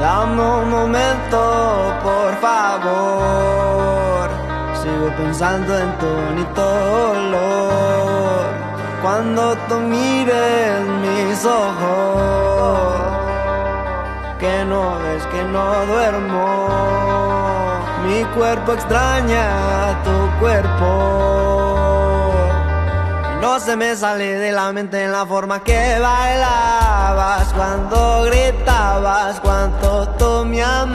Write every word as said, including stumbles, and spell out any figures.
Dame un momento, por favor. Sigo pensando en tu bonito olor. Cuando tú mires mis ojos, que no ves que no duermo. Mi cuerpo extraña tu cuerpo. No se me sale de la mente en la forma que bailabas, cuando gritabas, cuánto tú me amabas.